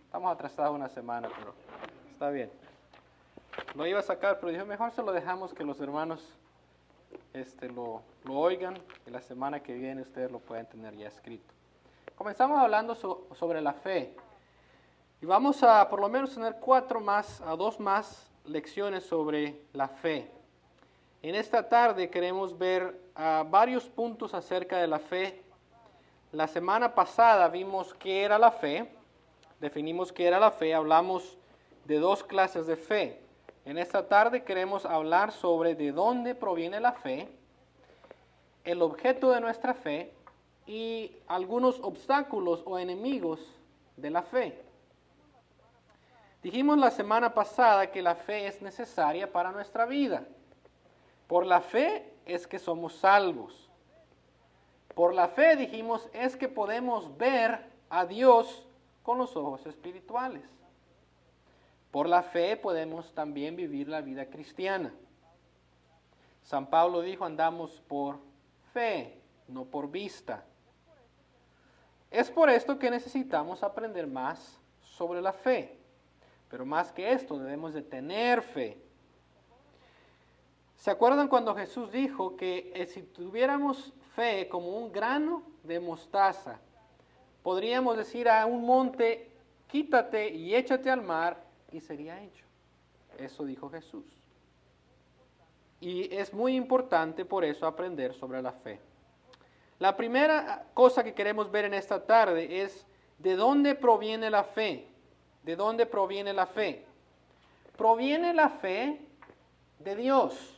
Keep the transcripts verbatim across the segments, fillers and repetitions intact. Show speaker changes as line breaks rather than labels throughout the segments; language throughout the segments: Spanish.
Estamos atrasados una semana, pero está bien. Lo iba a sacar, pero dije, mejor se lo dejamos que los hermanos este, lo, lo oigan y la semana que viene ustedes lo pueden tener ya escrito. Comenzamos hablando so, sobre la fe. Y vamos a por lo menos tener cuatro más, a dos más lecciones sobre la fe. En esta tarde queremos ver uh, varios puntos acerca de la fe. La semana pasada vimos qué era la fe, definimos qué era la fe, hablamos de dos clases de fe. En esta tarde queremos hablar sobre de dónde proviene la fe, el objeto de nuestra fe y algunos obstáculos o enemigos de la fe. Dijimos la semana pasada que la fe es necesaria para nuestra vida. Por la fe es que somos salvos. Por la fe, dijimos, es que podemos ver a Dios con los ojos espirituales. Por la fe podemos también vivir la vida cristiana. San Pablo dijo, andamos por fe, no por vista. Es por esto que necesitamos aprender más sobre la fe. Pero más que esto, debemos de tener fe. ¿Se acuerdan cuando Jesús dijo que eh, si tuviéramos fe como un grano de mostaza, podríamos decir a un monte, quítate y échate al mar, y sería hecho? Eso dijo Jesús. Y es muy importante por eso aprender sobre la fe. La primera cosa que queremos ver en esta tarde es ¿de dónde proviene la fe? ¿De dónde proviene la fe? Proviene la fe de Dios.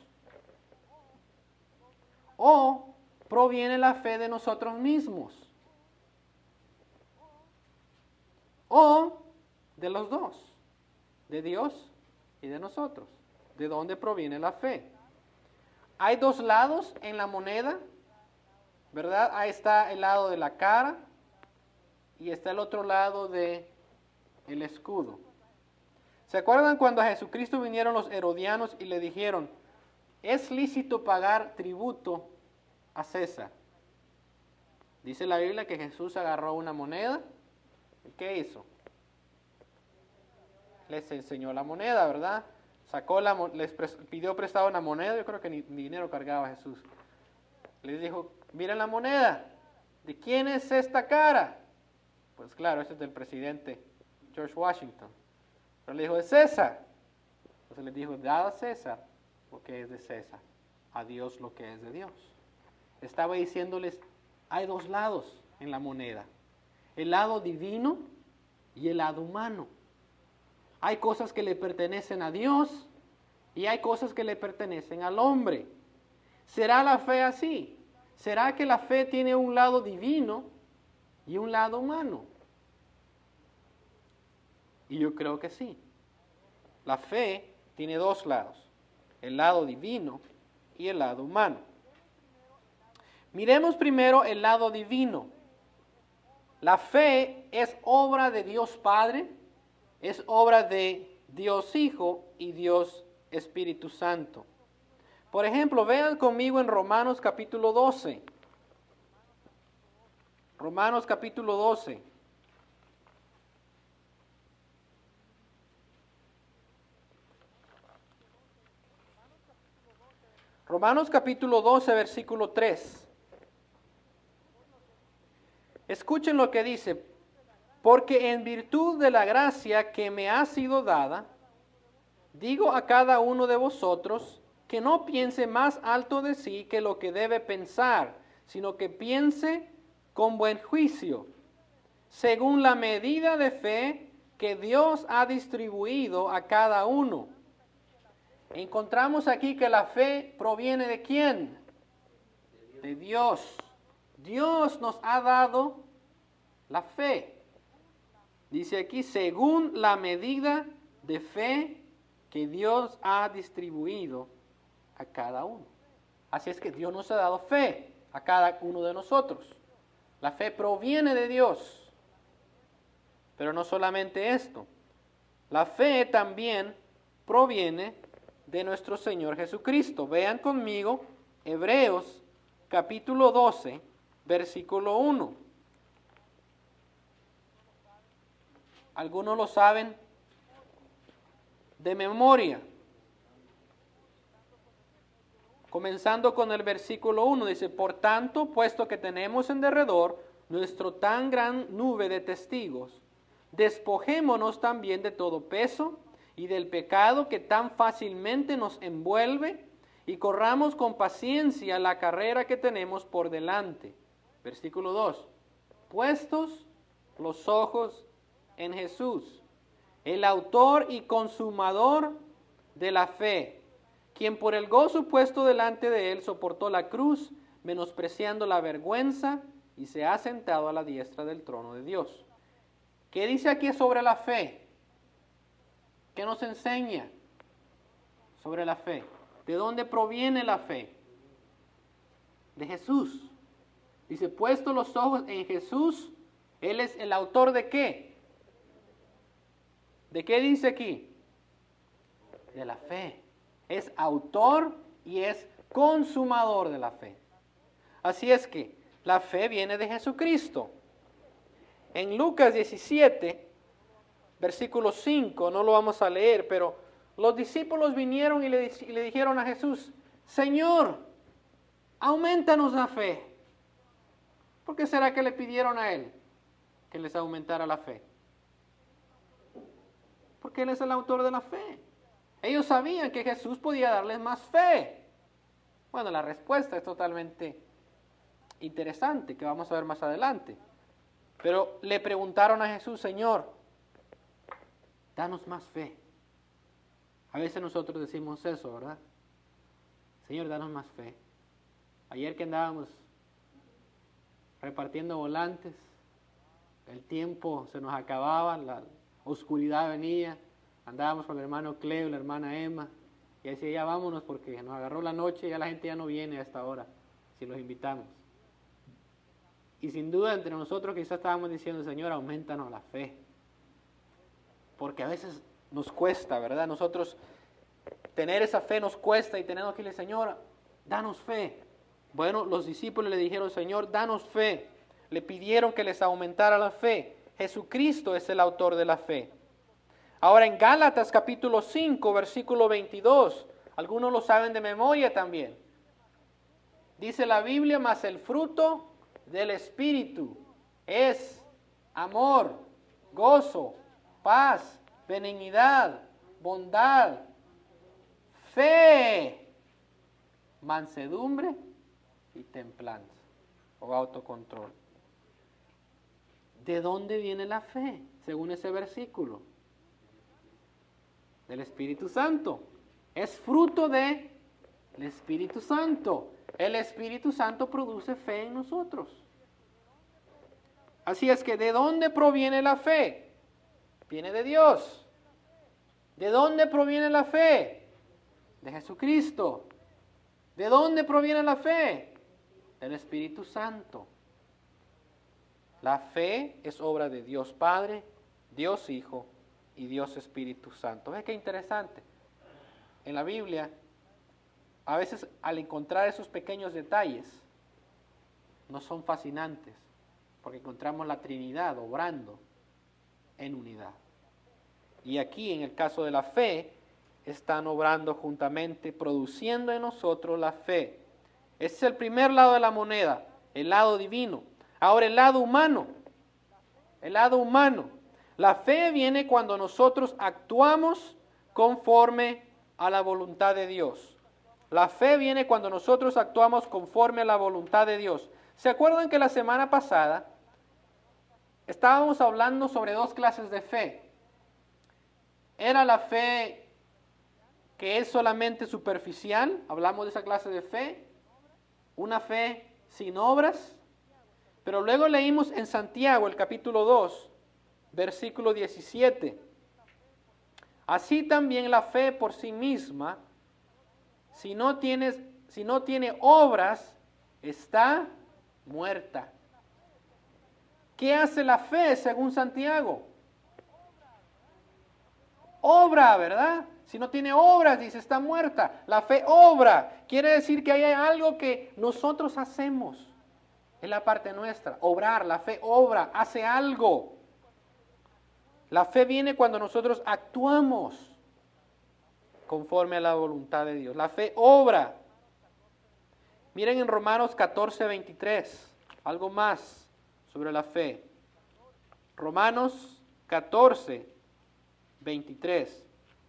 O proviene la fe de nosotros mismos. O de los dos. De Dios y de nosotros. ¿De dónde proviene la fe? Hay dos lados en la moneda, ¿verdad? Ahí está el lado de la cara y está el otro lado de el escudo. ¿Se acuerdan cuando a Jesucristo vinieron los herodianos y le dijeron, es lícito pagar tributo a César? Dice la Biblia que Jesús agarró una moneda y ¿qué hizo? Les enseñó la moneda, ¿verdad? Sacó la, les pidió prestado una moneda, yo creo que ni, ni dinero cargaba Jesús. Les dijo, miren la moneda, ¿de quién es esta cara? Pues claro, ese es del presidente George Washington. Pero le dijo, de César. Entonces le dijo, dad a César lo que es de César, a Dios lo que es de Dios. Estaba diciéndoles, hay dos lados en la moneda, el lado divino y el lado humano. Hay cosas que le pertenecen a Dios y hay cosas que le pertenecen al hombre. ¿Será la fe así? ¿Será que la fe tiene un lado divino y un lado humano? Y yo creo que sí. La fe tiene dos lados, el lado divino y el lado humano. Miremos primero el lado divino. La fe es obra de Dios Padre, es obra de Dios Hijo y Dios Espíritu Santo. Por ejemplo, vean conmigo en Romanos capítulo doce. Romanos capítulo doce. Romanos capítulo doce, versículo tres. Escuchen lo que dice. Porque en virtud de la gracia que me ha sido dada, digo a cada uno de vosotros que no piense más alto de sí que lo que debe pensar, sino que piense con buen juicio, según la medida de fe que Dios ha distribuido a cada uno. Encontramos aquí que la fe proviene ¿de quién? De Dios. Dios nos ha dado la fe. Dice aquí, según la medida de fe que Dios ha distribuido a cada uno. Así es que Dios nos ha dado fe a cada uno de nosotros. La fe proviene de Dios. Pero no solamente esto. La fe también proviene de nuestro Señor Jesucristo. Vean conmigo Hebreos capítulo doce, versículo uno. Algunos lo saben de memoria. Comenzando con el versículo uno, dice, por tanto, puesto que tenemos en derredor nuestro tan gran nube de testigos, despojémonos también de todo peso y del pecado que tan fácilmente nos envuelve y corramos con paciencia la carrera que tenemos por delante. Versículo dos, puestos los ojos en Jesús, el autor y consumador de la fe, quien por el gozo puesto delante de él soportó la cruz, menospreciando la vergüenza, y se ha sentado a la diestra del trono de Dios. ¿Qué dice aquí sobre la fe? ¿Qué nos enseña sobre la fe? ¿De dónde proviene la fe? De Jesús. Dice, puesto los ojos en Jesús, Él es el autor de qué? ¿De qué dice aquí? De la fe. Es autor y es consumador de la fe. Así es que la fe viene de Jesucristo. En Lucas diecisiete, versículo cinco, no lo vamos a leer, pero los discípulos vinieron y le, y le dijeron a Jesús, Señor, aumentanos la fe. ¿Por qué será que le pidieron a Él que les aumentara la fe? Porque Él es el autor de la fe. Ellos sabían que Jesús podía darles más fe. Bueno, la respuesta es totalmente interesante, que vamos a ver más adelante. Pero le preguntaron a Jesús, Señor, danos más fe. A veces nosotros decimos eso, ¿verdad? Señor, danos más fe. Ayer que andábamos repartiendo volantes, el tiempo se nos acababa, la oscuridad venía, andábamos con el hermano Cleo y la hermana Emma, y decía, ya vámonos porque nos agarró la noche y ya la gente ya no viene a esta hora, si los invitamos. Y sin duda entre nosotros quizás estábamos diciendo, Señor, aumentanos la fe. Porque a veces nos cuesta, ¿verdad? Nosotros tener esa fe nos cuesta y tenemos que decirle, Señor, danos fe. Bueno, los discípulos le dijeron, Señor, danos fe. Le pidieron que les aumentara la fe. Jesucristo es el autor de la fe. Ahora en Gálatas capítulo cinco, versículo veintidós, algunos lo saben de memoria también. Dice la Biblia, mas el fruto del Espíritu es amor, gozo, paz, benignidad, bondad, fe, mansedumbre y templanza o autocontrol. ¿De dónde viene la fe? Según ese versículo. Del Espíritu Santo. Es fruto del Espíritu Santo. El Espíritu Santo produce fe en nosotros. Así es que, ¿de dónde proviene la fe? Viene de Dios. ¿De dónde proviene la fe? De Jesucristo. ¿De dónde proviene la fe? Del Espíritu Santo. La fe es obra de Dios Padre, Dios Hijo y Dios Espíritu Santo. ¿Ves qué interesante? En la Biblia, a veces al encontrar esos pequeños detalles, no son fascinantes, porque encontramos la Trinidad obrando en unidad. Y aquí, en el caso de la fe, están obrando juntamente, produciendo en nosotros la fe. Ese es el primer lado de la moneda, el lado divino. Ahora el lado humano, el lado humano. La fe viene cuando nosotros actuamos conforme a la voluntad de Dios. La fe viene cuando nosotros actuamos conforme a la voluntad de Dios. ¿Se acuerdan que la semana pasada estábamos hablando sobre dos clases de fe? Era la fe que es solamente superficial, hablamos de esa clase de fe, una fe sin obras, pero luego leímos en Santiago el capítulo dos, versículo diecisiete. Así también la fe por sí misma, si no tienes, si no tiene obras, está muerta. ¿Qué hace la fe según Santiago? Obra, ¿verdad? Si no tiene obras, dice, está muerta. La fe obra. Quiere decir que hay algo que nosotros hacemos. Es la parte nuestra. Obrar, la fe obra, hace algo. La fe viene cuando nosotros actuamos conforme a la voluntad de Dios. La fe obra. Miren en Romanos catorce, veintitrés, algo más sobre la fe. Romanos catorce, veintitrés.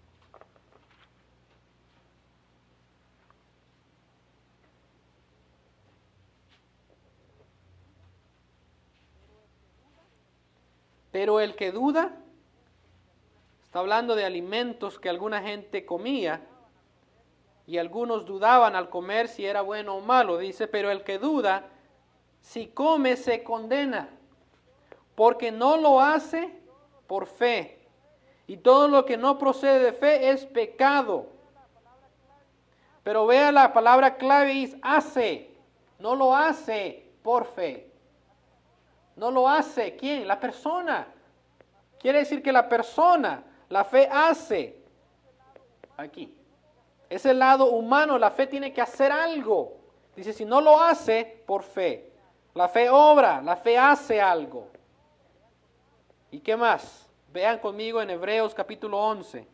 Pero el que duda, está hablando de alimentos que alguna gente comía, y algunos dudaban al comer si era bueno o malo. Dice, pero el que duda, si come se condena, porque no lo hace por fe. Y todo lo que no procede de fe es pecado. Pero vea la palabra clave es hace, no lo hace por fe. No lo hace, ¿quién? La persona. Quiere decir que la persona, la fe hace. Aquí. Es el lado humano, la fe tiene que hacer algo. Dice, si no lo hace, por fe. La fe obra, la fe hace algo. ¿Y qué más? Vean conmigo en Hebreos capítulo once.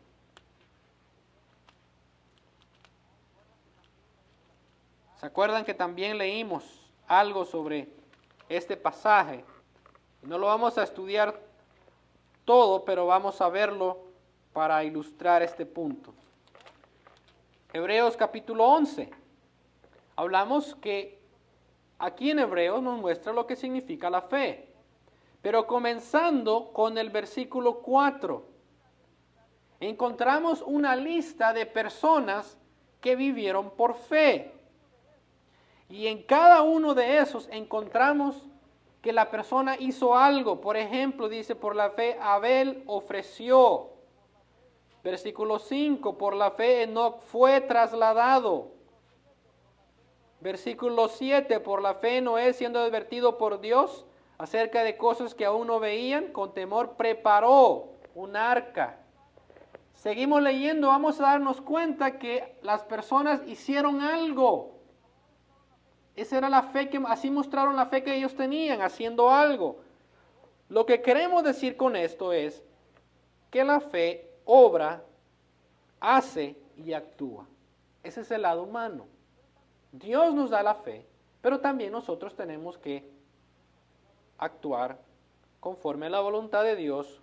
¿Se acuerdan que también leímos algo sobre este pasaje? No lo vamos a estudiar todo, pero vamos a verlo para ilustrar este punto. Hebreos capítulo once. Hablamos que aquí en Hebreos nos muestra lo que significa la fe. Pero comenzando con el versículo cuatro, encontramos una lista de personas que vivieron por fe. Y en cada uno de esos encontramos que la persona hizo algo. Por ejemplo, dice, por la fe Abel ofreció. Versículo cinco, por la fe Enoc fue trasladado. Versículo siete, por la fe Noé, siendo advertido por Dios acerca de cosas que aún no veían, con temor preparó un arca. Seguimos leyendo, vamos a darnos cuenta que las personas hicieron algo. Esa era la fe que, así mostraron la fe que ellos tenían, haciendo algo. Lo que queremos decir con esto es que la fe obra, hace y actúa. Ese es el lado humano. Dios nos da la fe, pero también nosotros tenemos que actuar conforme a la voluntad de Dios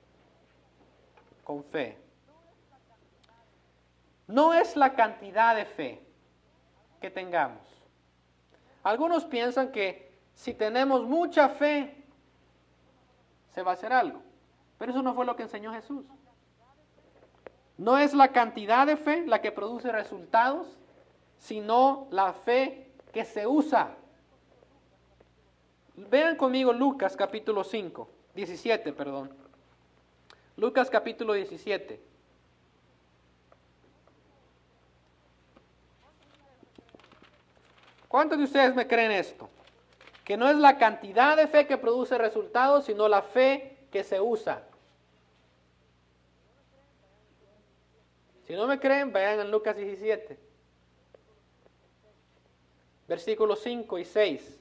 con fe. No es la cantidad de fe que tengamos. Algunos piensan que si tenemos mucha fe, se va a hacer algo. Pero eso no fue lo que enseñó Jesús. No es la cantidad de fe la que produce resultados, sino la fe que se usa. Vean conmigo Lucas capítulo cinco, diecisiete, perdón. Lucas capítulo diecisiete. ¿Cuántos de ustedes me creen esto? Que no es la cantidad de fe que produce resultados, sino la fe que se usa. Si no me creen, vayan en Lucas diecisiete, versículos cinco y seis.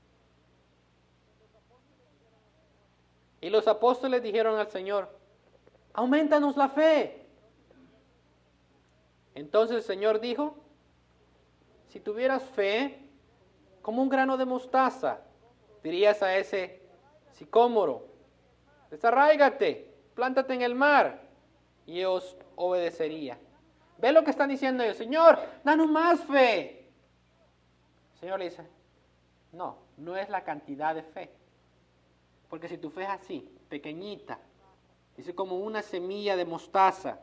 Y los apóstoles dijeron al Señor, aumentanos la fe. Entonces el Señor dijo, si tuvieras fe como un grano de mostaza, dirías a ese sicómoro, desarráigate, plántate en el mar, y os obedecería. ¿Ve lo que están diciendo ellos? Señor, danos más fe. El Señor le dice, no, no es la cantidad de fe. Porque si tu fe es así, pequeñita, dice como una semilla de mostaza,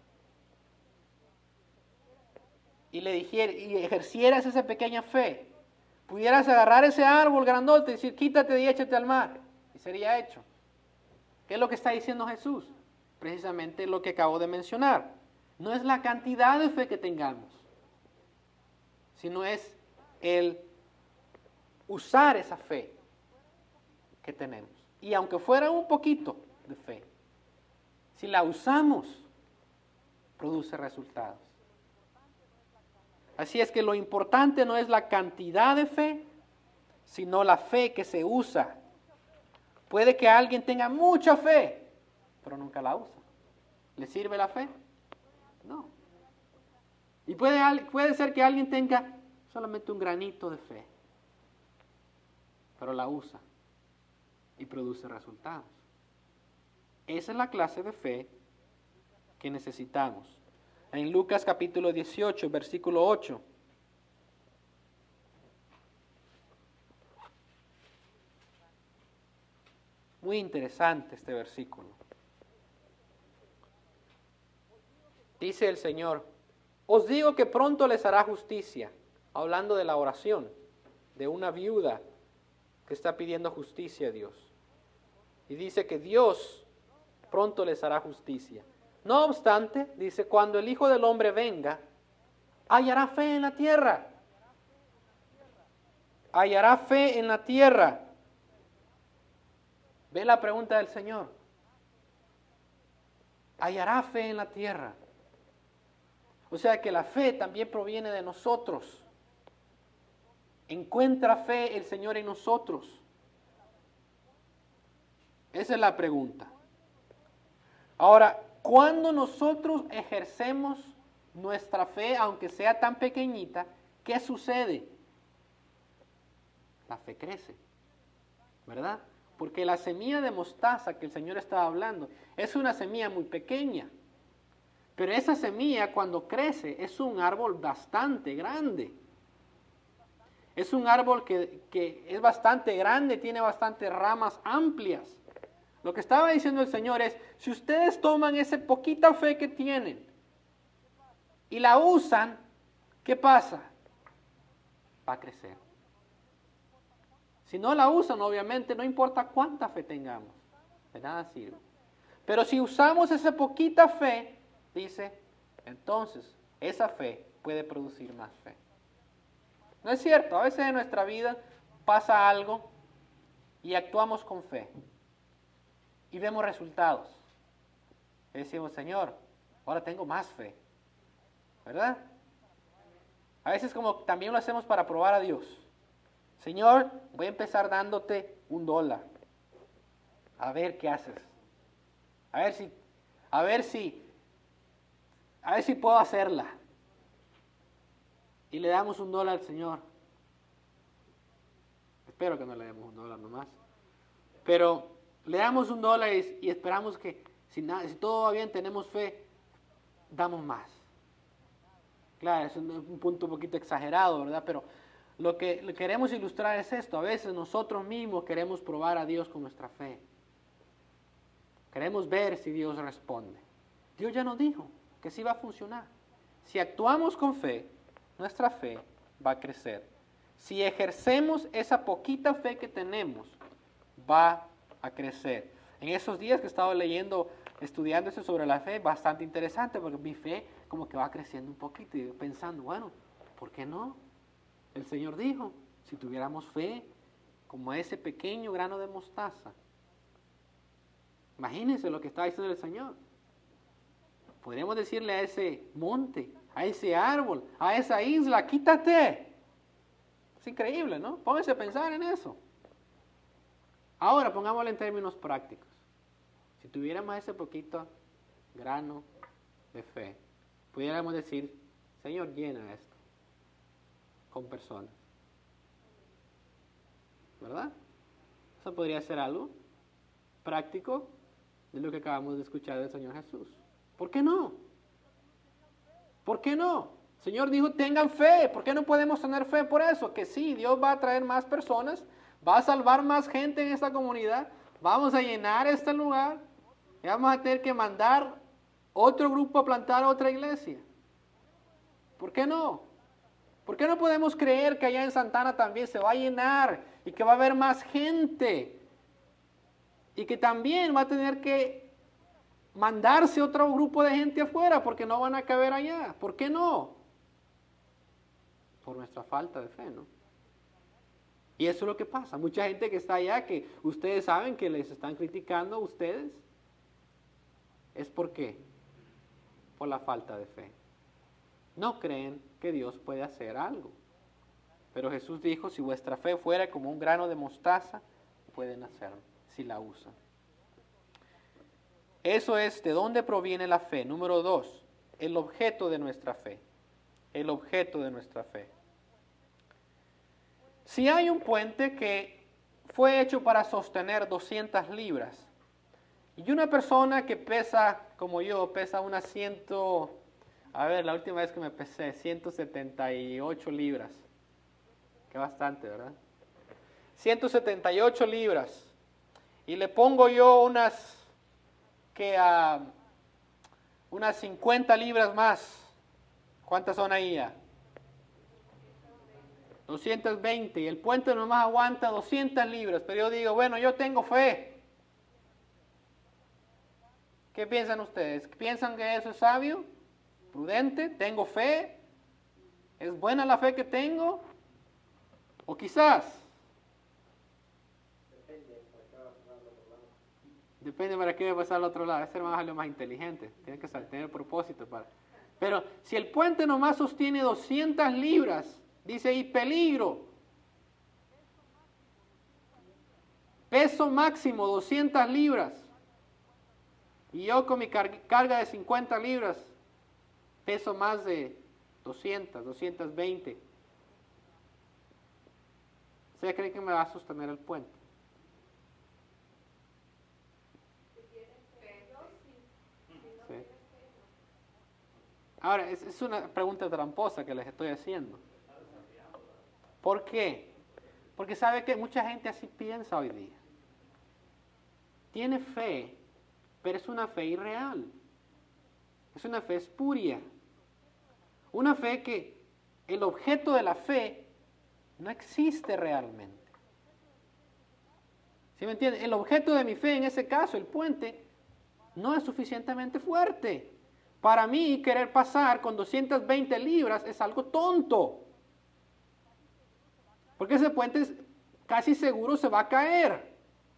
y le dijera, y ejercieras esa pequeña fe, pudieras agarrar ese árbol grandote y decir, quítate y échate al mar, y sería hecho. ¿Qué es lo que está diciendo Jesús? Precisamente lo que acabo de mencionar. No es la cantidad de fe que tengamos, sino es el usar esa fe que tenemos. Y aunque fuera un poquito de fe, si la usamos, produce resultados. Así es que lo importante no es la cantidad de fe, sino la fe que se usa. Puede que alguien tenga mucha fe, pero nunca la usa. ¿Le sirve la fe? No. Y puede, puede ser que alguien tenga solamente un granito de fe, pero la usa y produce resultados. Esa es la clase de fe que necesitamos. En Lucas capítulo dieciocho, versículo ocho. Muy interesante este versículo. Dice el Señor: os digo que pronto les hará justicia. Hablando de la oración de una viuda que está pidiendo justicia a Dios. Y dice que Dios pronto les hará justicia. No obstante, dice, cuando el Hijo del Hombre venga, hallará fe en la tierra. Hallará fe en la tierra. Ve la pregunta del Señor. Hallará fe en la tierra. O sea que la fe también proviene de nosotros. ¿Encuentra fe el Señor en nosotros? Esa es la pregunta. Ahora, cuando nosotros ejercemos nuestra fe, aunque sea tan pequeñita, ¿qué sucede? La fe crece, ¿verdad? Porque la semilla de mostaza que el Señor estaba hablando es una semilla muy pequeña. Pero esa semilla cuando crece es un árbol bastante grande. Es un árbol que, que es bastante grande, tiene bastantes ramas amplias. Lo que estaba diciendo el Señor es, si ustedes toman esa poquita fe que tienen y la usan, ¿qué pasa? Va a crecer. Si no la usan, obviamente, no importa cuánta fe tengamos, de nada sirve. Pero si usamos esa poquita fe, dice, entonces esa fe puede producir más fe. ¿No es cierto? A veces en nuestra vida pasa algo y actuamos con fe y vemos resultados. Y decimos, Señor, ahora tengo más fe, ¿verdad? A veces como también lo hacemos para probar a Dios. Señor, voy a empezar dándote un dólar. A ver qué haces. A ver si, a ver si, a ver si puedo hacerla. Y le damos un dólar al Señor. Espero que no le demos un dólar nomás. Pero le damos un dólar y, y esperamos que si, nada, si todo va bien, tenemos fe, damos más. Claro, es un, un punto un poquito exagerado, ¿verdad? Pero lo que le queremos ilustrar es esto. A veces nosotros mismos queremos probar a Dios con nuestra fe. Queremos ver si Dios responde. Dios ya nos dijo que sí va a funcionar. Si actuamos con fe, nuestra fe va a crecer. Si ejercemos esa poquita fe que tenemos, va a crecer. En esos días que he estado leyendo, estudiando eso sobre la fe, bastante interesante, porque mi fe como que va creciendo un poquito y pensando, bueno, ¿por qué no? El Señor dijo, si tuviéramos fe como ese pequeño grano de mostaza. Imagínense lo que está diciendo el Señor. Podríamos decirle a ese monte, a ese árbol, a esa isla, quítate. Es increíble, ¿no? Pónganse a pensar en eso. Ahora, pongámoslo en términos prácticos. Si tuviéramos ese poquito grano de fe, pudiéramos decir, Señor, llena esto con personas. ¿Verdad? Eso podría ser algo práctico de lo que acabamos de escuchar del Señor Jesús. ¿Por qué no? ¿Por qué no? El Señor dijo, tengan fe. ¿Por qué no podemos tener fe por eso? Que sí, Dios va a traer más personas, va a salvar más gente en esta comunidad, vamos a llenar este lugar y vamos a tener que mandar otro grupo a plantar otra iglesia. ¿Por qué no? ¿Por qué no podemos creer que allá en Santana también se va a llenar y que va a haber más gente? Y que también va a tener que mandarse otro grupo de gente afuera porque no van a caber allá. ¿Por qué no? Por nuestra falta de fe, ¿no? Y eso es lo que pasa. Mucha gente que está allá, que ustedes saben que les están criticando a ustedes, ¿es por qué? Por la falta de fe. No creen que Dios puede hacer algo. Pero Jesús dijo, si vuestra fe fuera como un grano de mostaza, pueden hacerlo, si la usan. Eso es de dónde proviene la fe. Número dos, el objeto de nuestra fe. El objeto de nuestra fe. Si hay un puente que fue hecho para sostener doscientas libras, y una persona que pesa, como yo, pesa unas ciento, a ver, la última vez que me pesé, ciento setenta y ocho libras, que bastante, ¿verdad? ciento setenta y ocho libras, y le pongo yo unas, que a, uh, unas cincuenta libras más, ¿cuántas son ahí ya? doscientas veinte, y el puente nomás aguanta doscientas libras, pero yo digo, bueno, yo tengo fe. ¿Qué piensan ustedes? ¿Piensan que eso es sabio? ¿Prudente? ¿Tengo fe? ¿Es buena la fe que tengo? ¿O quizás? Depende para qué va a pasar al otro lado. Ese hermano es lo más inteligente. Tiene que tener propósito para... Pero si el puente nomás sostiene doscientas libras, dice ahí peligro. Peso máximo doscientas libras. Y yo con mi car- carga de cincuenta libras, peso más de doscientas, doscientas veinte. ¿Usted cree que me va a sostener el puente? Sí. Ahora, es, es una pregunta tramposa que les estoy haciendo. ¿Por qué? Porque sabe que mucha gente así piensa hoy día. Tiene fe, pero es una fe irreal. Es una fe espuria. Una fe que el objeto de la fe no existe realmente. ¿Sí me entienden? El objeto de mi fe, en ese caso, el puente, no es suficientemente fuerte. Para mí, querer pasar con doscientas veinte libras es algo tonto. Porque ese puente es, casi seguro se va a caer.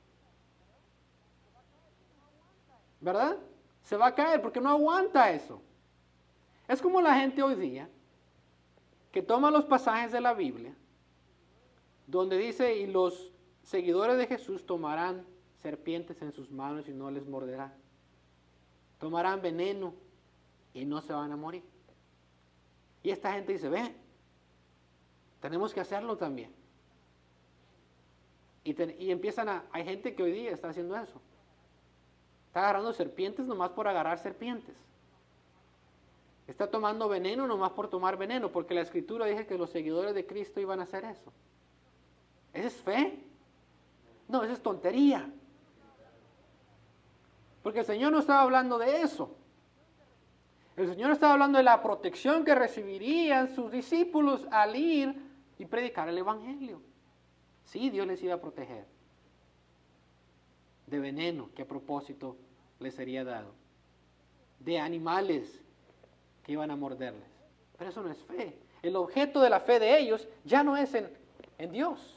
¿Verdad? Se va a caer porque no aguanta eso. Es como la gente hoy día que toma los pasajes de la Biblia donde dice, y los seguidores de Jesús tomarán serpientes en sus manos y no les morderá. Tomarán veneno y no se van a morir. Y esta gente dice, ve, tenemos que hacerlo también. Y, te, y empiezan a, hay gente que hoy día está haciendo eso. Está agarrando serpientes nomás por agarrar serpientes. Está tomando veneno nomás por tomar veneno, porque la Escritura dice que los seguidores de Cristo iban a hacer eso. ¿Esa es fe? No, esa es tontería. Porque el Señor no estaba hablando de eso. El Señor estaba hablando de la protección que recibirían sus discípulos al ir y predicar el Evangelio. Sí, Dios les iba a proteger de veneno que a propósito les sería dado, de animales que iban a morderles. Pero eso no es fe. El objeto de la fe de ellos ya no es en, en Dios.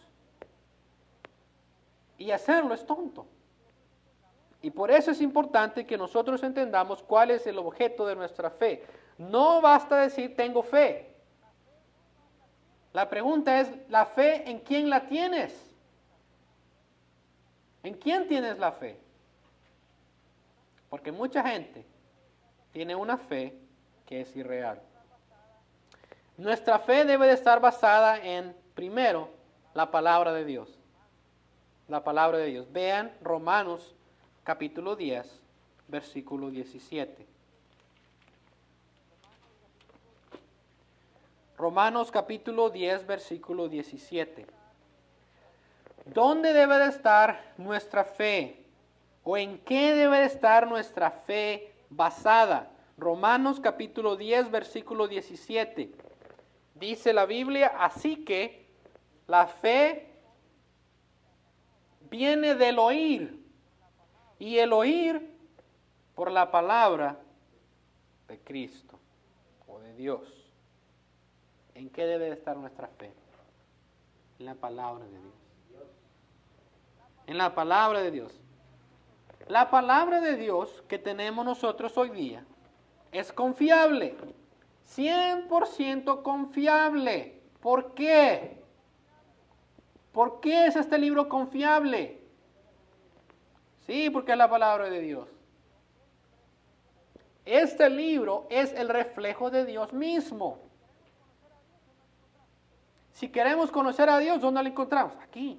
Y hacerlo es tonto. Y por eso es importante que nosotros entendamos cuál es el objeto de nuestra fe. No basta decir tengo fe. La pregunta es, ¿la fe en quién la tienes? ¿En quién tienes la fe? Porque mucha gente tiene una fe que es irreal. Nuestra fe debe de estar basada en, primero, la palabra de Dios. La palabra de Dios. Vean Romanos capítulo diez, versículo diecisiete. Romanos capítulo diez, versículo diecisiete. ¿Dónde debe de estar nuestra fe? ¿O en qué debe de estar nuestra fe basada? Romanos capítulo diez, versículo diecisiete. Dice la Biblia, así que la fe viene del oír, y el oír por la palabra de Cristo o de Dios. ¿En qué debe de estar nuestra fe? En la palabra de Dios. En la palabra de Dios. La palabra de Dios que tenemos nosotros hoy día es confiable, cien por ciento confiable. ¿Por qué? ¿Por qué es este libro confiable? Sí, porque es la palabra de Dios. Este libro es el reflejo de Dios mismo. Si queremos conocer a Dios, ¿dónde lo encontramos? Aquí.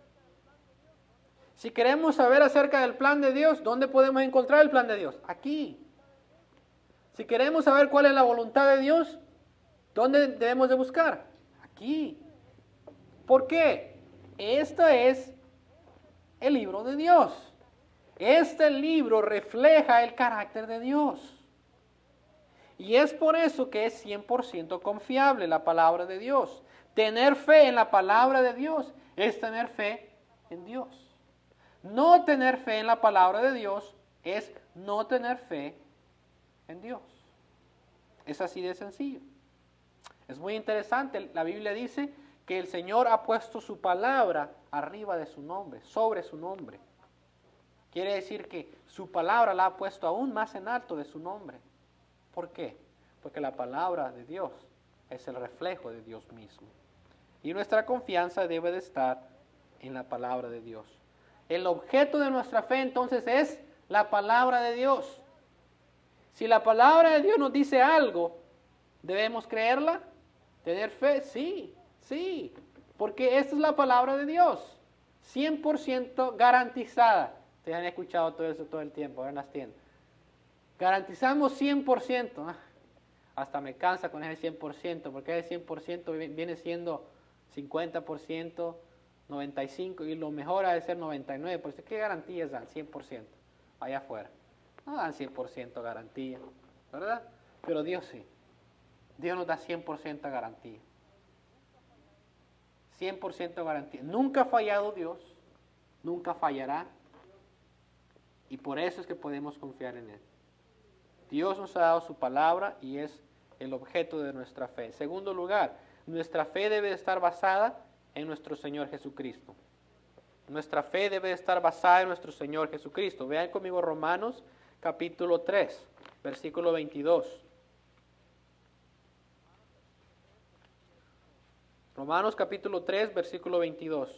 Si queremos saber acerca del plan de Dios, ¿dónde podemos encontrar el plan de Dios? Aquí. Si queremos saber cuál es la voluntad de Dios, ¿dónde debemos de buscar? Aquí. ¿Por qué? Este es el libro de Dios. Este libro refleja el carácter de Dios. Y es por eso que es cien por ciento confiable la palabra de Dios. Tener fe en la palabra de Dios es tener fe en Dios. No tener fe en la palabra de Dios es no tener fe en Dios. Es así de sencillo. Es muy interesante. La Biblia dice que el Señor ha puesto su palabra arriba de su nombre, sobre su nombre. Quiere decir que su palabra la ha puesto aún más en alto de su nombre. ¿Por qué? Porque la palabra de Dios es el reflejo de Dios mismo. Y nuestra confianza debe de estar en la palabra de Dios. El objeto de nuestra fe entonces es la palabra de Dios. Si la palabra de Dios nos dice algo, ¿debemos creerla? ¿Tener fe? Sí, sí. Porque esta es la palabra de Dios. cien por ciento garantizada. Ustedes han escuchado todo eso todo el tiempo, ¿verdad? En las tiendas. Garantizamos cien por ciento. Hasta me cansa con ese cien por ciento, porque ese cien por ciento viene siendo cincuenta por ciento, noventa y cinco por ciento, y lo mejor ha de ser noventa y nueve por ciento. ¿Qué garantías dan? cien por ciento allá afuera. No dan cien por ciento garantía, ¿verdad? Pero Dios sí. Dios nos da cien por ciento garantía. cien por ciento garantía. Nunca ha fallado Dios, nunca fallará. Y por eso es que podemos confiar en Él. Dios nos ha dado su palabra y es el objeto de nuestra fe. En segundo lugar, nuestra fe debe estar basada en nuestro Señor Jesucristo. Nuestra fe debe estar basada en nuestro Señor Jesucristo. Vean conmigo Romanos capítulo tres, versículo veintidós. Romanos capítulo tres, versículo veintidós.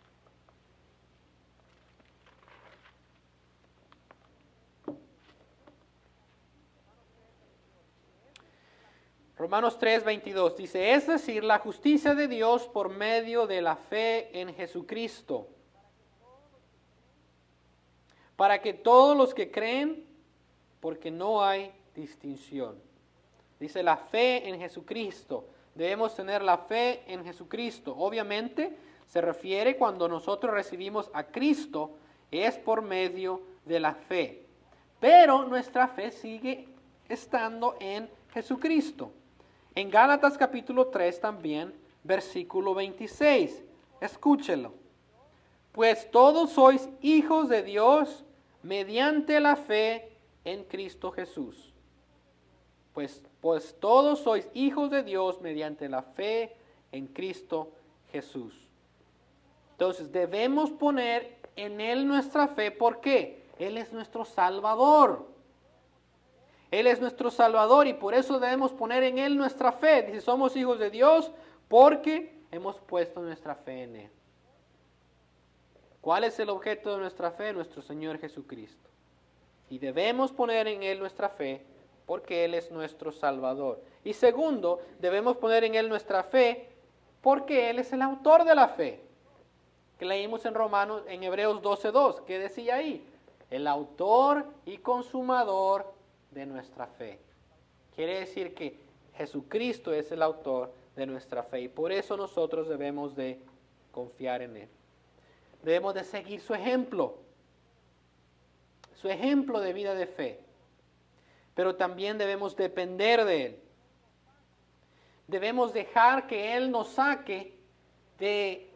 Romanos tres, veintidós dice, es decir, la justicia de Dios por medio de la fe en Jesucristo, para que todos los que creen, porque no hay distinción. Dice la fe en Jesucristo. Debemos tener la fe en Jesucristo. Obviamente se refiere cuando nosotros recibimos a Cristo, es por medio de la fe. Pero nuestra fe sigue estando en Jesucristo. En Gálatas capítulo tres también, versículo veintiséis. Escúchelo. Pues todos sois hijos de Dios mediante la fe en Cristo Jesús. Pues, pues todos sois hijos de Dios mediante la fe en Cristo Jesús. Entonces debemos poner en Él nuestra fe. ¿Por qué? Él es nuestro Salvador. Él es nuestro Salvador y por eso debemos poner en Él nuestra fe. Dice, somos hijos de Dios porque hemos puesto nuestra fe en Él. ¿Cuál es el objeto de nuestra fe? Nuestro Señor Jesucristo. Y debemos poner en Él nuestra fe porque Él es nuestro Salvador. Y segundo, debemos poner en Él nuestra fe porque Él es el autor de la fe. Que leímos en Romanos, en Hebreos doce dos, ¿qué decía ahí? El autor y consumador de nuestra fe. Quiere decir que Jesucristo es el autor de nuestra fe y por eso nosotros debemos de confiar en Él. Debemos de seguir su ejemplo, su ejemplo de vida de fe, pero también debemos depender de Él. Debemos dejar que Él nos saque de,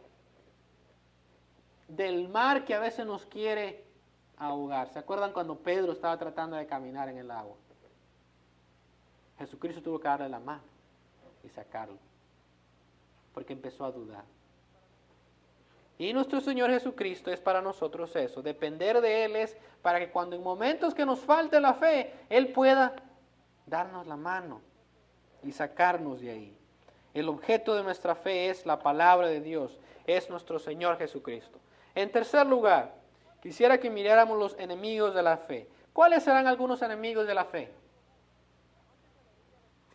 del mar que a veces nos quiere ahogar. ¿Se acuerdan cuando Pedro estaba tratando de caminar en el agua? Jesucristo tuvo que darle la mano y sacarlo, porque empezó a dudar. Y nuestro Señor Jesucristo es para nosotros eso. Depender de Él es para que cuando en momentos que nos falte la fe, Él pueda darnos la mano y sacarnos de ahí. El objeto de nuestra fe es la palabra de Dios, es nuestro Señor Jesucristo. En tercer lugar, quisiera que miráramos los enemigos de la fe. ¿Cuáles serán algunos enemigos de la fe?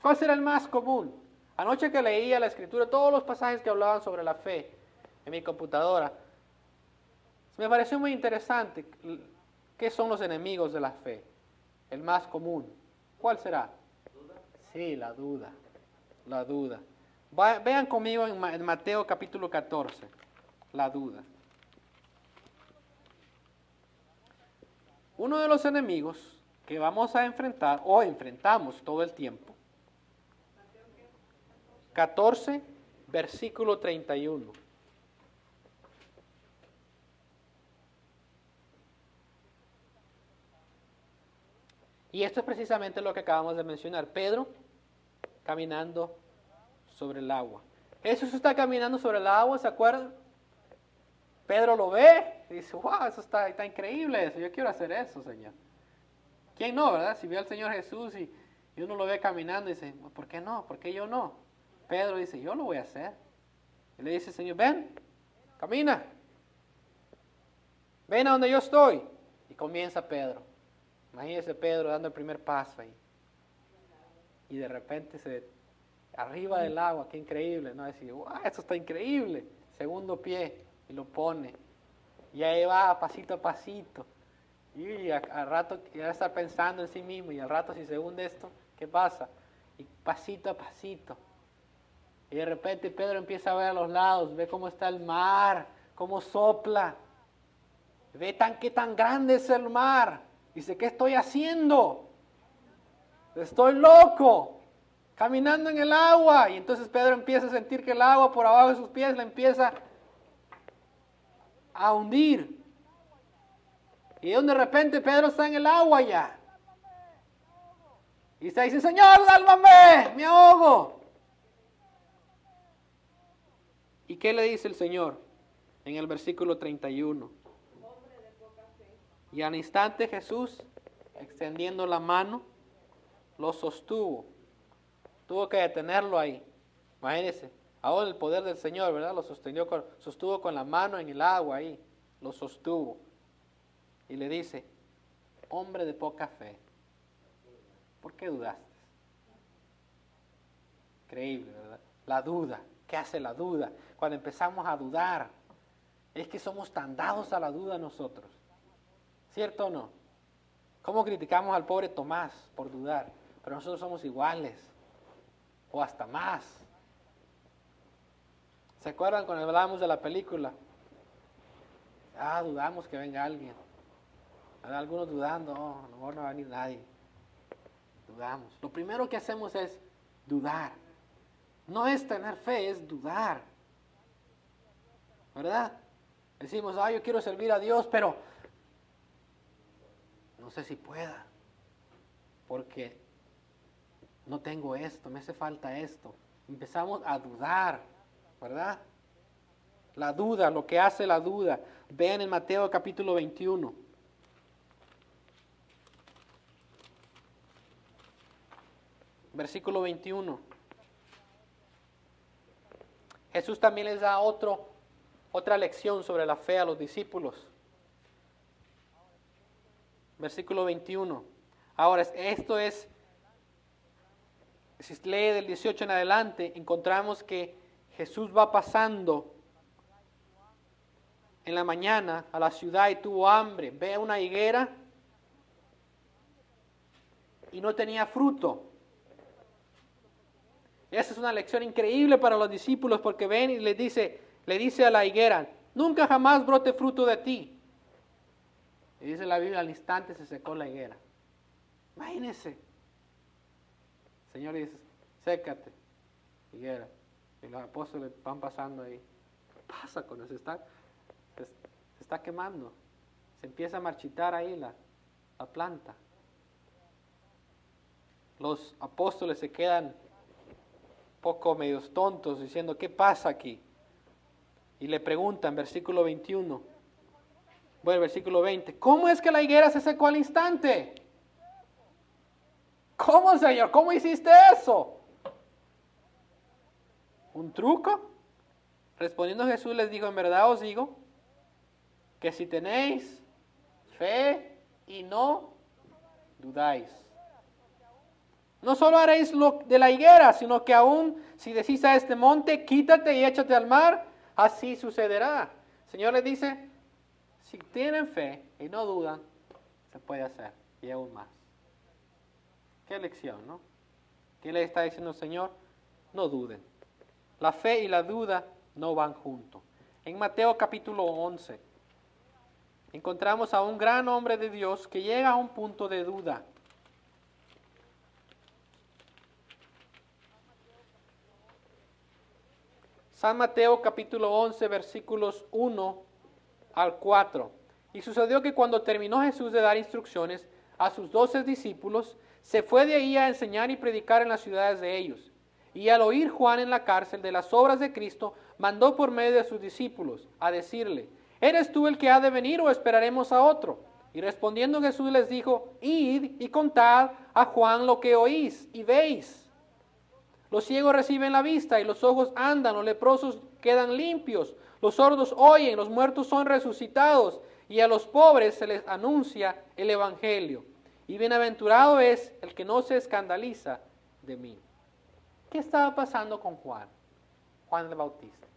¿Cuál será el más común? Anoche que leía la escritura, todos los pasajes que hablaban sobre la fe en mi computadora, me pareció muy interesante. ¿Qué son los enemigos de la fe? El más común. ¿Cuál será? Sí, la duda. La duda. Va, vean conmigo en, en Mateo capítulo catorce. La duda. Uno de los enemigos que vamos a enfrentar, o enfrentamos todo el tiempo, catorce, versículo treinta y uno. Y esto es precisamente lo que acabamos de mencionar. Pedro caminando sobre el agua. Jesús está caminando sobre el agua, ¿se acuerdan? Pedro lo ve y dice, wow, eso está, está increíble eso, yo quiero hacer eso, Señor. ¿Quién no, verdad? Si ve al Señor Jesús y, y uno lo ve caminando y dice, ¿por qué no? ¿Por qué yo no? Pedro dice, yo lo voy a hacer. Y le dice, Señor, ven, camina. Ven a donde yo estoy. Y comienza Pedro. Imagínese Pedro dando el primer paso ahí. Y de repente se arriba del agua, qué increíble, ¿no? Decir, wow, esto está increíble. Segundo pie, y lo pone. Y ahí va, pasito a pasito. Y al rato ya está pensando en sí mismo, y al rato si se hunde esto, ¿qué pasa? Y pasito a pasito. Y de repente Pedro empieza a ver a los lados, ve cómo está el mar, cómo sopla. Ve tan, qué tan grande es el mar. Dice, ¿qué estoy haciendo? Estoy loco, caminando en el agua. Y entonces Pedro empieza a sentir que el agua por abajo de sus pies le empieza a hundir. Y de repente Pedro está en el agua ya. Y está dice, Señor, sálvame, me ahogo. ¿Y qué le dice el Señor? En el versículo treinta y uno. Y al instante Jesús, extendiendo la mano, lo sostuvo. Tuvo que detenerlo ahí. Imagínense, ahora el poder del Señor, ¿verdad? Lo sostenió con, sostuvo con la mano en el agua ahí. Lo sostuvo. Y le dice, hombre de poca fe, ¿por qué dudaste? Increíble, ¿verdad? La duda. ¿Qué hace la duda? Cuando empezamos a dudar, es que somos tan dados a la duda nosotros. ¿Cierto o no? ¿Cómo criticamos al pobre Tomás por dudar? Pero nosotros somos iguales, o hasta más. ¿Se acuerdan cuando hablábamos de la película? Ah, dudamos que venga alguien. Algunos dudando, oh, a lo mejor no va a venir nadie. Dudamos. Lo primero que hacemos es dudar. No es tener fe, es dudar. ¿Verdad? Decimos, ah, yo quiero servir a Dios, pero no sé si pueda, porque no tengo esto, me hace falta esto. Empezamos a dudar, ¿verdad? La duda, lo que hace la duda. Vean en Mateo capítulo veintiuno. Versículo veintiuno. Jesús también les da otro, otra lección sobre la fe a los discípulos. Versículo veintiuno. Ahora, esto es, si lee del dieciocho en adelante, encontramos que Jesús va pasando en la mañana a la ciudad y tuvo hambre. Ve una higuera y no tenía fruto. Esa es una lección increíble para los discípulos porque ven y les dice, le dice a la higuera, nunca jamás brote fruto de ti. Y dice la Biblia, al instante se secó la higuera. Imagínense. El Señor dice, sécate, higuera. Y los apóstoles van pasando ahí. ¿Qué pasa con eso? Se está, se, se está quemando. Se empieza a marchitar ahí la, la planta. Los apóstoles se quedan poco medios tontos diciendo, ¿qué pasa aquí? Y le preguntan, versículo veintiuno, bueno, versículo veinte, ¿cómo es que la higuera se secó al instante? ¿Cómo, Señor? ¿Cómo hiciste eso? ¿Un truco? Respondiendo Jesús les dijo, en verdad os digo, que si tenéis fe y no dudáis. No solo haréis lo de la higuera, sino que aún si decís a este monte, quítate y échate al mar, así sucederá. El Señor les dice, si tienen fe y no dudan, se puede hacer, y aún más. Qué lección, ¿no? ¿Qué le está diciendo el Señor? No duden. La fe y la duda no van juntos. En Mateo capítulo once, encontramos a un gran hombre de Dios que llega a un punto de duda. San Mateo capítulo once, versículos uno al cuatro. Y sucedió que cuando terminó Jesús de dar instrucciones a sus doce discípulos, se fue de ahí a enseñar y predicar en las ciudades de ellos. Y al oír Juan en la cárcel de las obras de Cristo, mandó por medio de sus discípulos a decirle, ¿eres tú el que ha de venir o esperaremos a otro? Y respondiendo Jesús les dijo, id y contad a Juan lo que oís y veis. Los ciegos reciben la vista y los ojos andan, los leprosos quedan limpios, los sordos oyen, los muertos son resucitados y a los pobres se les anuncia el evangelio. Y bienaventurado es el que no se escandaliza de mí. ¿Qué estaba pasando con Juan? Juan el Bautista.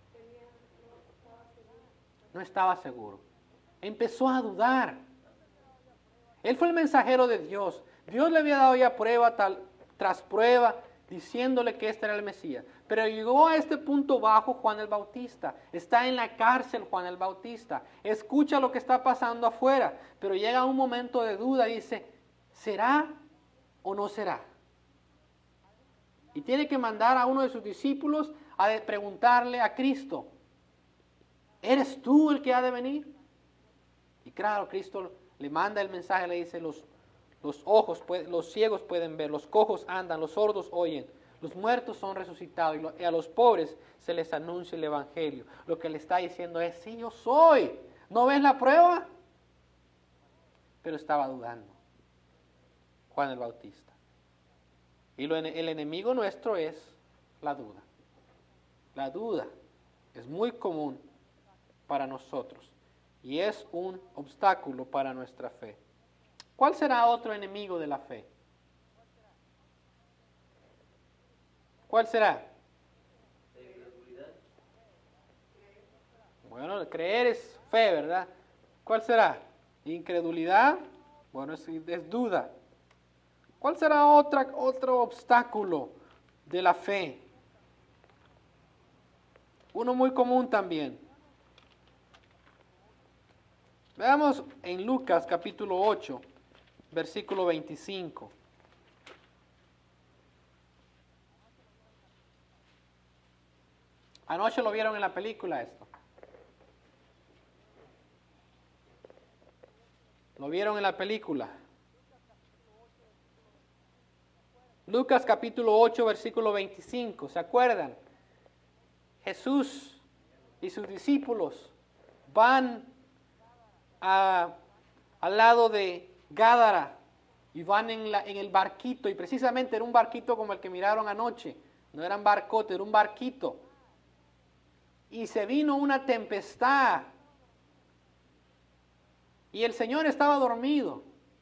No estaba seguro. Empezó a dudar. Él fue el mensajero de Dios. Dios le había dado ya prueba tal, tras prueba, diciéndole que este era el Mesías. Pero llegó a este punto bajo Juan el Bautista. Está en la cárcel Juan el Bautista. Escucha lo que está pasando afuera. Pero llega un momento de duda y dice, ¿será o no será? Y tiene que mandar a uno de sus discípulos a preguntarle a Cristo, ¿eres tú el que ha de venir? Y claro, Cristo le manda el mensaje, le dice, los, los ojos, los ciegos pueden ver, los cojos andan, los sordos oyen, los muertos son resucitados y, lo, y a los pobres se les anuncia el evangelio. Lo que le está diciendo es, sí, yo soy. ¿No ves la prueba? Pero estaba dudando Juan el Bautista. Y lo, el enemigo nuestro es la duda. La duda es muy común para nosotros y es un obstáculo para nuestra fe. ¿Cuál será otro enemigo de la fe? ¿Cuál será? Bueno, creer es fe, ¿verdad? ¿Cuál será? Incredulidad. Bueno, es, es duda. ¿Cuál será otra, otro obstáculo de la fe? Uno muy común también. Veamos en Lucas capítulo ocho, versículo veinticinco. Anoche lo vieron en la película esto. Lo vieron en la película. Lucas capítulo ocho, versículo veinticinco. ¿Se acuerdan? Jesús y sus discípulos van a, al lado de Gádara y van en, la, en el barquito, y precisamente era un barquito como el que miraron anoche. No eran barcotes, era un barquito. Y se vino una tempestad. Y el Señor estaba dormido.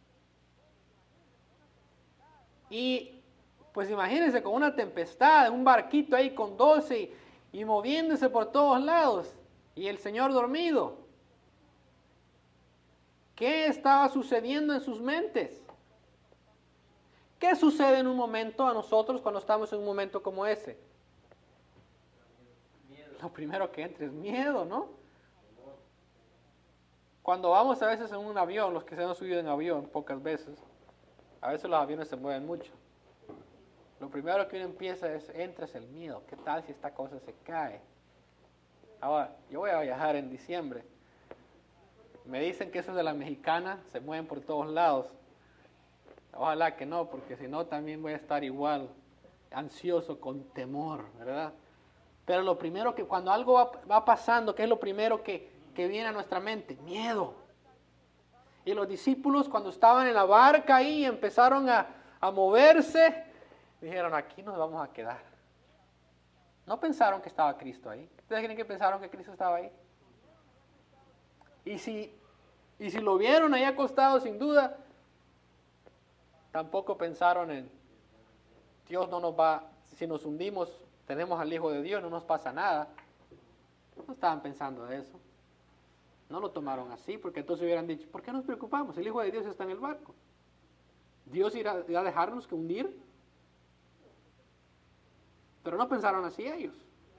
Y pues imagínense con una tempestad, un barquito ahí con doce y, y moviéndose por todos lados. Y el Señor dormido. ¿Qué estaba sucediendo en sus mentes? ¿Qué sucede en un momento a nosotros cuando estamos en un momento como ese? Miedo. Lo primero que entra es miedo, ¿no? Cuando vamos a veces en un avión, los que se han subido en avión pocas veces, a veces los aviones se mueven mucho. Lo primero que uno empieza es, entra es el miedo. ¿Qué tal si esta cosa se cae? Ahora, yo voy a viajar en diciembre. Me dicen que esos de la Mexicana se mueven por todos lados. Ojalá que no, porque si no también voy a estar igual, ansioso, con temor, ¿verdad? Pero lo primero que, cuando algo va, va pasando, ¿qué es lo primero que, que viene a nuestra mente? Miedo. Y los discípulos cuando estaban en la barca ahí empezaron a, a moverse, dijeron, aquí nos vamos a quedar. No pensaron que estaba Cristo ahí. ¿Ustedes creen que pensaron que Cristo estaba ahí? Y si, y si lo vieron ahí acostado, sin duda, tampoco pensaron en, Dios no nos va, si nos hundimos, tenemos al Hijo de Dios, no nos pasa nada. No estaban pensando eso. No lo tomaron así, porque entonces hubieran dicho, ¿por qué nos preocupamos? El Hijo de Dios está en el barco. ¿Dios irá, irá a dejarnos que hundir? Pero no pensaron así ellos.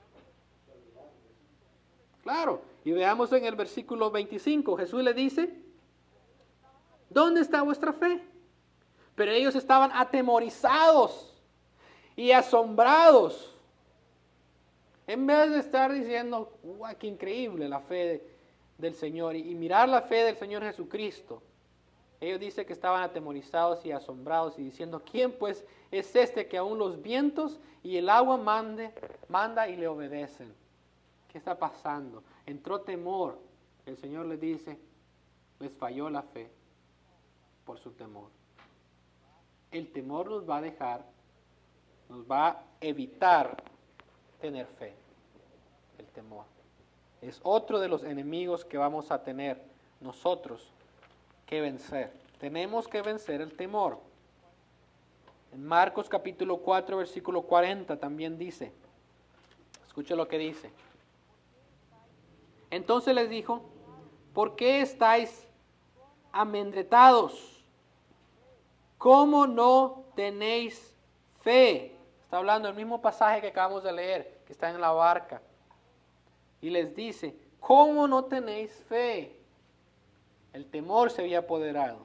Claro, y veamos en el versículo veinticinco, Jesús le dice, ¿dónde está vuestra fe? Pero ellos estaban atemorizados y asombrados. En vez de estar diciendo, ¡guau, qué increíble la fe de, del Señor! Y, y mirar la fe del Señor Jesucristo. Ellos dicen que estaban atemorizados y asombrados y diciendo, ¿quién pues es este que aún los vientos y el agua mande, manda y le obedecen? ¿Qué está pasando? Entró temor. El Señor les dice, les falló la fe por su temor. El temor nos va a dejar, nos va a evitar tener fe. El temor es otro de los enemigos que vamos a tener nosotros que vencer. Tenemos que vencer el temor. En Marcos capítulo cuatro, versículo cuarenta también dice, escuche lo que dice. Entonces les dijo, ¿por qué estáis amedrentados? ¿Cómo no tenéis fe? Está hablando del mismo pasaje que acabamos de leer, que está en la barca. Y les dice, ¿cómo no tenéis fe? El temor se había apoderado.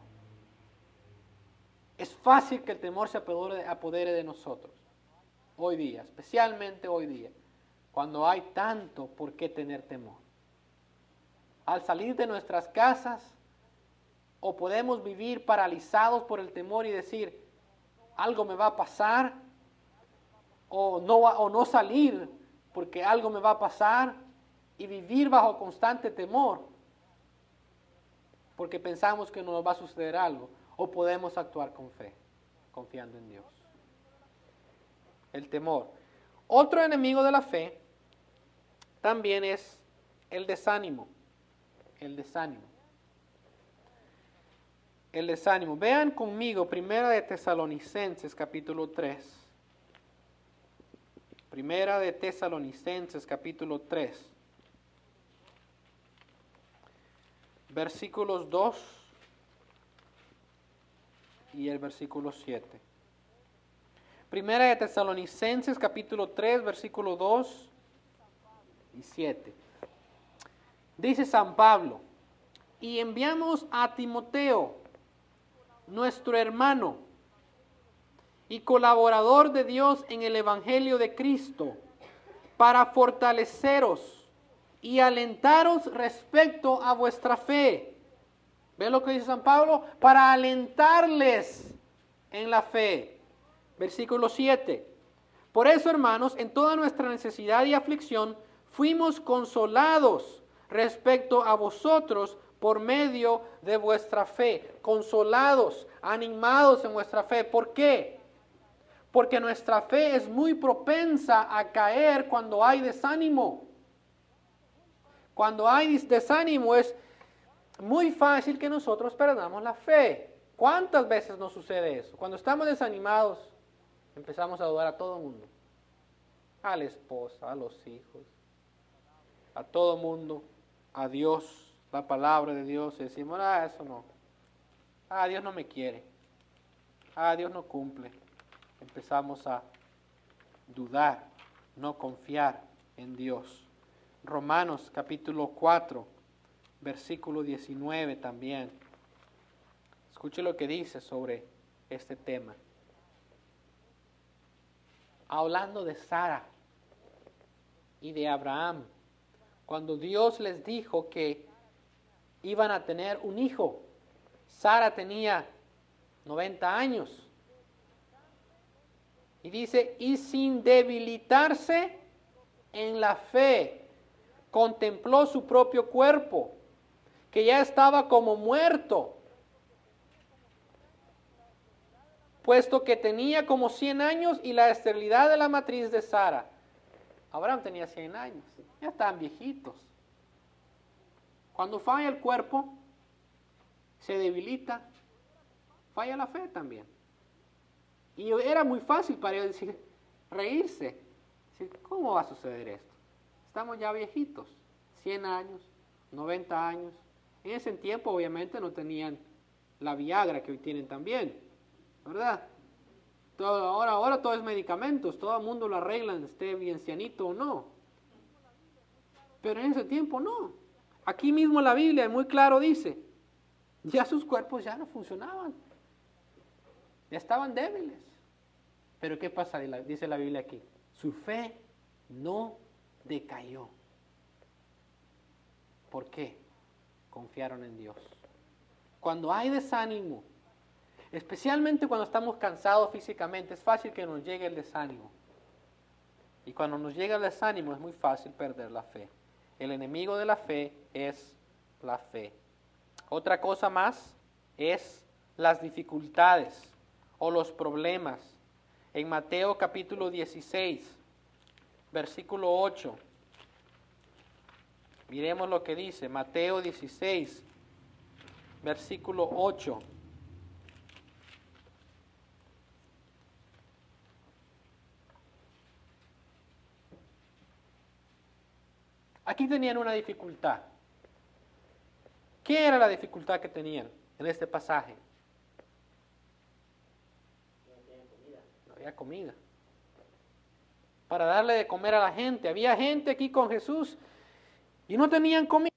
Es fácil que el temor se apodere, apodere de nosotros, hoy día, especialmente hoy día, cuando hay tanto por qué tener temor. Al salir de nuestras casas, o podemos vivir paralizados por el temor y decir, algo me va a pasar, o no, o no salir porque algo me va a pasar, y vivir bajo constante temor, porque pensamos que nos va a suceder algo, o podemos actuar con fe, confiando en Dios. El temor. Otro enemigo de la fe también es el desánimo. El desánimo. El desánimo. Vean conmigo Primera de Tesalonicenses capítulo tres. Primera de Tesalonicenses capítulo tres. Versículos dos y el versículo siete. Primera de Tesalonicenses capítulo tres, versículo dos y siete. Dice San Pablo, y enviamos a Timoteo, nuestro hermano y colaborador de Dios en el Evangelio de Cristo, para fortaleceros y alentaros respecto a vuestra fe. ¿Ve lo que dice San Pablo? Para alentarles en la fe. Versículo siete. Por eso, hermanos, en toda nuestra necesidad y aflicción, fuimos consolados respecto a vosotros por medio de vuestra fe. Consolados, animados en vuestra fe. ¿Por qué? Porque nuestra fe es muy propensa a caer cuando hay desánimo. Cuando hay desánimo es muy fácil que nosotros perdamos la fe. ¿Cuántas veces nos sucede eso? Cuando estamos desanimados, empezamos a dudar a todo el mundo. A la esposa, a los hijos, a todo el mundo, a Dios, la palabra de Dios. Y decimos, ah, eso no. Ah, Dios no me quiere. Ah, Dios no cumple. Empezamos a dudar, no confiar en Dios. Romanos capítulo cuatro, versículo diecinueve también. Escuche lo que dice sobre este tema. Hablando de Sara y de Abraham, cuando Dios les dijo que iban a tener un hijo, Sara tenía noventa años. Y dice, y sin debilitarse en la fe, contempló su propio cuerpo, que ya estaba como muerto, puesto que tenía como cien años y la esterilidad de la matriz de Sara. Abraham tenía cien años, ya estaban viejitos. Cuando falla el cuerpo, se debilita, falla la fe también. Y era muy fácil para ellos decir, reírse. Decir, ¿cómo va a suceder esto? Estamos ya viejitos, cien años, noventa años. En ese tiempo obviamente no tenían la Viagra que hoy tienen también, ¿verdad? Todo, ahora, ahora todo es medicamentos, todo el mundo lo arreglan, esté bien ancianito o no. Pero en ese tiempo no. Aquí mismo la Biblia muy claro dice, ya sus cuerpos ya no funcionaban, ya estaban débiles. Pero ¿qué pasa? Dice la Biblia aquí, su fe no decayó. ¿Por qué? Confiaron en Dios. Cuando hay desánimo, especialmente cuando estamos cansados físicamente, es fácil que nos llegue el desánimo. Y cuando nos llega el desánimo es muy fácil perder la fe. El enemigo de la fe es la fe. Otra cosa más es las dificultades o los problemas. En Mateo capítulo dieciséis, versículo ocho. Miremos lo que dice, Mateo dieciséis, versículo ocho. Aquí tenían una dificultad. ¿Qué era la dificultad que tenían en este pasaje? No había comida. No había comida. Para darle de comer a la gente. Había gente aquí con Jesús y no tenían comida.